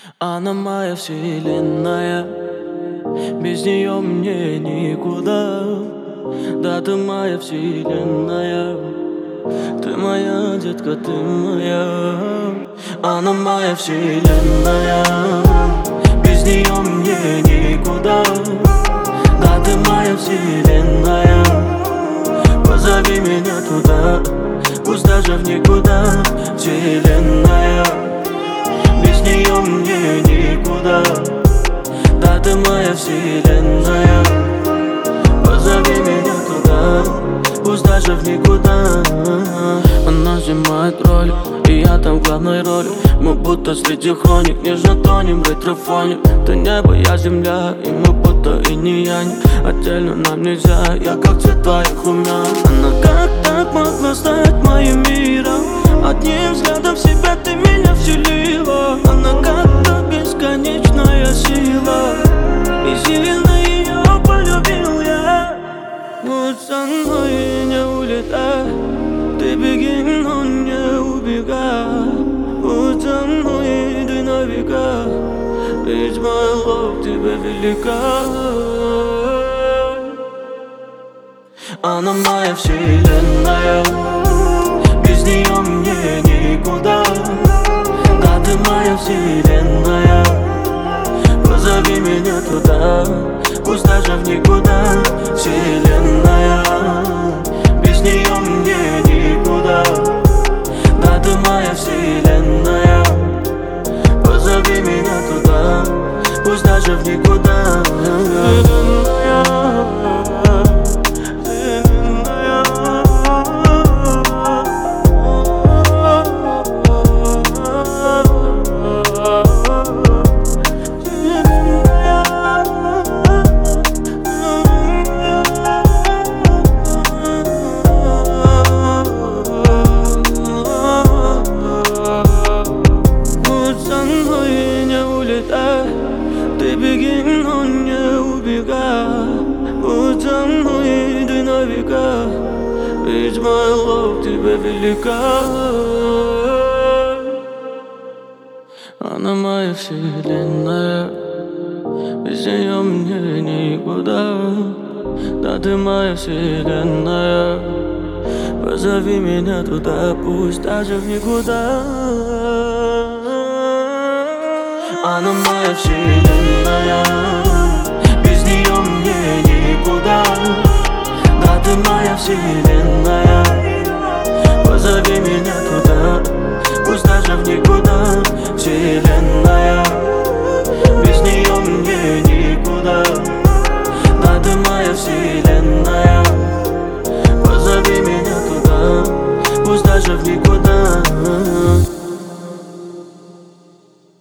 Она моя вселенная, без нее мне никуда. Да, ты моя вселенная, ты моя детка, ты моя. Она моя вселенная, без нее мне никуда. Да, ты моя вселенная, позови меня туда, пусть даже в никуда. Вселенная, без нее мне никуда. Да, ты моя вселенная, позови меня туда, пусть даже в никуда. Она снимает ролик, и я там в главной роли. Мы будто среди хроник, нежно тонем в ретрофоне. Ты небо, я земля, и мы будто и не янь. Отдельно нам нельзя, я как цвет твоих румян. Она как так могла стать моим миром? Одним взглядом в себя ты меня вселила. Она как-то бесконечная сила, и сильно ее полюбил я. Вот со мной не улетай, ты беги, но не убегай. Вот со мной иди на века, ведь моя любовь тебе велика. Она моя вселенная, без нее мне никуда. Да, ты моя вселенная, позови меня туда, пусть даже в никуда. Вселенная, без нее мне никуда. Да, ты моя вселенная, позови меня туда, пусть даже в никуда. Ты беги, но не убегай. Будь со мной, иди на века, ведь моя любовь тебе велика. Она моя вселенная, без нее мне никуда. Да, ты моя вселенная, позови меня туда, пусть даже в никуда. Она моя вселенная, без нее мне никуда. Да, ты моя вселенная, позови меня туда, пусть даже в никуда. Вселенная, без нее мне никуда. Да, ты моя вселенная, позови меня туда, пусть даже в никуда.